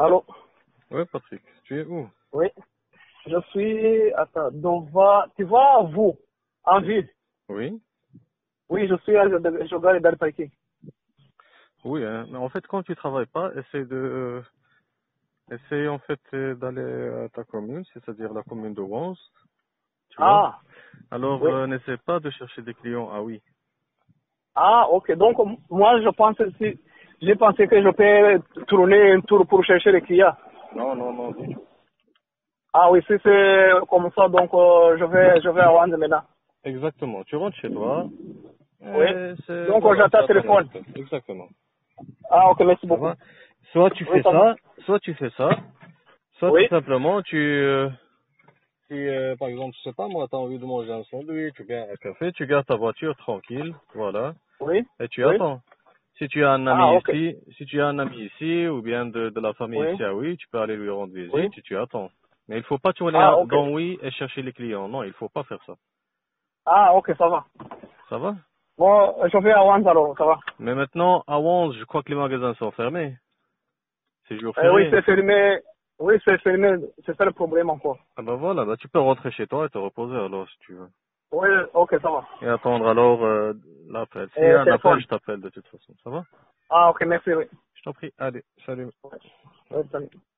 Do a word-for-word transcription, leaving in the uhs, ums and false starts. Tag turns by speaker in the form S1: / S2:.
S1: Allô?
S2: Ouais, Patrick, tu es où?
S1: Oui. Je suis, attends, devant, tu vois, vous, en ville.
S2: Oui.
S1: Oui, je suis à je gagne dans le parking.
S2: Oui, hein. Mais en fait, quand tu travailles pas, essaye de, essaye en fait euh, d'aller à ta commune, c'est-à-dire la commune de Wons, tu vois.
S1: Ah,
S2: Alors,
S1: oui.
S2: euh, n'essaie pas de chercher des clients. Ah oui.
S1: Ah, ok. Donc, moi, je pense, si, j'ai pensé que je peux tourner un tour pour chercher les clients.
S2: Non, non, non, du tout.
S1: Ah oui, si c'est comme ça, donc, euh, je vais, je vais à Wanda maintenant.
S2: Exactement. Tu rentres chez toi.
S1: Oui.
S2: Et c'est,
S1: Donc,
S2: voilà,
S1: j'attends
S2: tu
S1: le
S2: attends un
S1: téléphone.
S2: petit peu. Exactement.
S1: Ah, ok, merci
S2: Ça
S1: beaucoup.
S2: va? Soit tu
S1: Oui,
S2: fais
S1: ça va.
S2: ça, soit tu fais ça, soit tout
S1: Oui.
S2: simplement tu, euh, si euh, par exemple, je sais pas moi, t'as envie de manger un sandwich ou bien un café, tu gardes ta voiture tranquille, voilà,
S1: Oui.
S2: et tu
S1: Oui.
S2: attends. Si tu as un
S1: Ah,
S2: ami
S1: ok.
S2: ici, si tu as un ami ici ou bien de, de la famille
S1: Oui.
S2: ici à Oui, tu peux aller lui rendre
S1: Oui.
S2: visite et tu attends. Mais il faut pas tourner
S1: Ah,
S2: à-
S1: ok.
S2: dans Oui et chercher les clients. Non, il faut pas faire ça.
S1: Ah, ok, ça va.
S2: Ça va?
S1: Bon, je vais à Wanda alors, ça va.
S2: Mais maintenant, à onze, je crois que les magasins sont fermés. C'est jour
S1: Euh, oui,
S2: férié.
S1: c'est fermé. Oui, c'est fermé. C'est ça le problème encore.
S2: Ah ben voilà, bah tu peux rentrer chez toi et te reposer alors si tu veux.
S1: Oui, ok, ça va.
S2: Et attendre alors euh, l'appel. S'il y
S1: Et
S2: a un appel,
S1: téléphone.
S2: je t'appelle de toute façon. Ça va?
S1: Ah, ok, merci, oui.
S2: Je t'en prie. Allez, salut.
S1: Oui, salut.